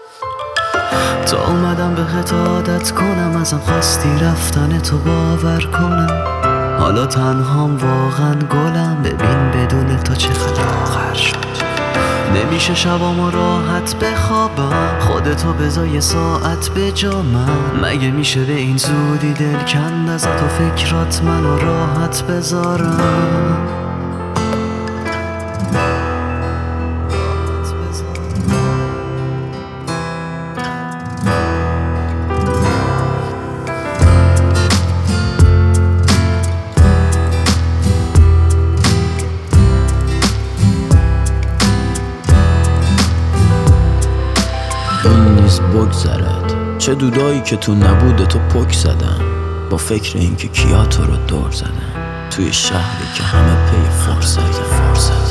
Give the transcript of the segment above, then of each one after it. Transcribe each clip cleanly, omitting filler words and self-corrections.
تا اومدم بهت عادت کنم، ازم خواستی رفتن تو باور کنم. حالا تنهام واقعا گلم، ببین بدون تو چه خلاقر شد. نمیشه شبامو راحت بخوابم، خودتو بذار یه ساعت به جا من. مگه میشه به این زودی دل کند ازت و فکرات منو راحت بذارم. این نیز بگذرد، چه دودایی که تو نبوده تو پک زدن، با فکر اینکه کیا تو رو دور زدن، توی شهری که همه پی فرصته.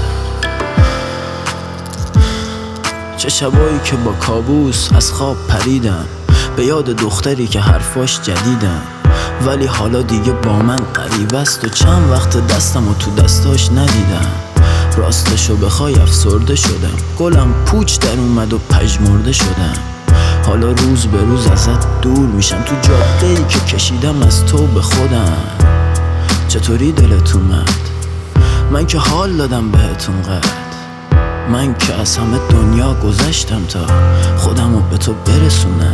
چه شبایی که با کابوس از خواب پریدم، به یاد دختری که حرفاش جدیدن، ولی حالا دیگه با من غریب است و چند وقت دستم و تو دستاش ندیدم. راستشو بخوای افسرده شدم، گلم پوچ در اومد و پژمرده شدم. حالا روز به روز ازت دور میشم، تو جاده‌ای که کشیدم از تو به خودم. چطوری دلت اومد؟ من که حال دادم بهتون قد، من که از همه دنیا گذشتم تا خودمو به تو برسونم.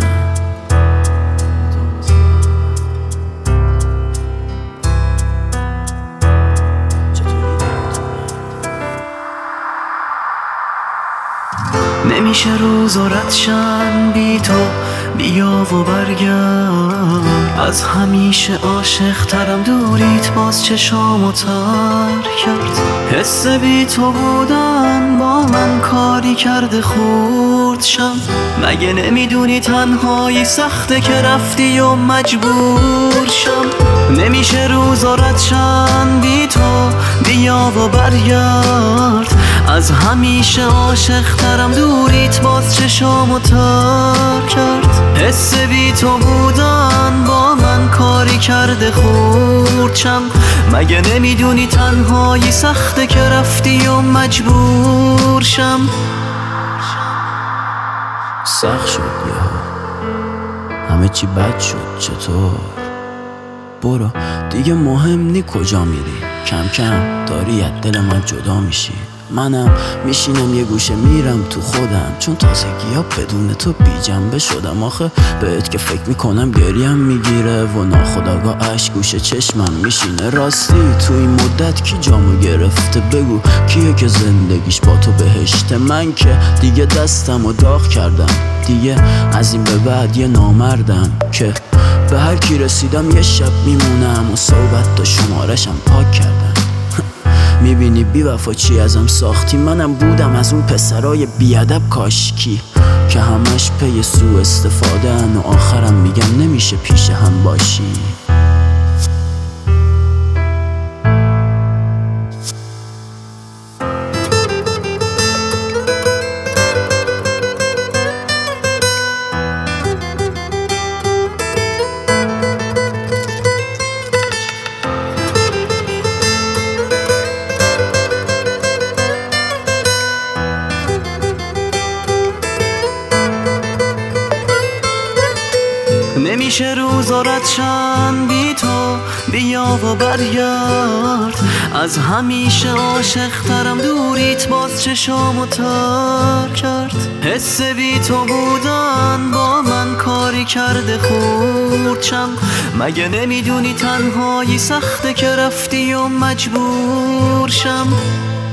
نمیشه روز و رد شن بی تو، بیا و برگرد. از همیشه عاشق ترم، دوریت باز چشامو تر کرد. حس بی تو بودن با من کاری کرده خورد شم. مگه نمیدونی تنهایی سخته که رفتی و مجبور شم. نمیشه روز و رد شن بی تو، بیا و برگرد. از همیشه عاشق ترم، دوریت باز چشامو تر کرد. حس بی تو بودن با من کاری کرده خورد شم. مگه نمیدونی تنهایی سخته که رفتی و مجبور شم. سخت شد همه چی بد شد، چطور؟ برو دیگه مهم نی کجا میری، کم کم داری از دل من جدا میشی. منم میشینم یه گوشه میرم تو خودم، چون تازگی ها بدون تو بی جنبه شدم. آخه بهت که فکر میکنم گریم میگیره و ناخودآگاه اشک گوشه چشمم میشینه. راستی تو این مدت کی جامو گرفته؟ بگو کیه که زندگیش با تو بهشته؟ من که دیگه دستم و داغ کردم، دیگه از این به بعد یه نامردم که به هر کی رسیدم یه شب میمونم و صحبت تا شمارشم پاک کردم. میبینی بی وفا چی ازم ساختی؟ منم بودم از اون پسرای بیادب کاشکی که همش پی سوء استفاده‌ان و آخرم میگن نمیشه پیش هم باشی. نمیشه روز و رد شن بی تو، بیا و برگرد. از همیشه عاشق ترم، دوریت باز چشامو تر کرد. حس بی تو بودن با من کاری کرده خورد شم. مگه نمیدونی تنهایی سخته که رفتی و مجبور شم.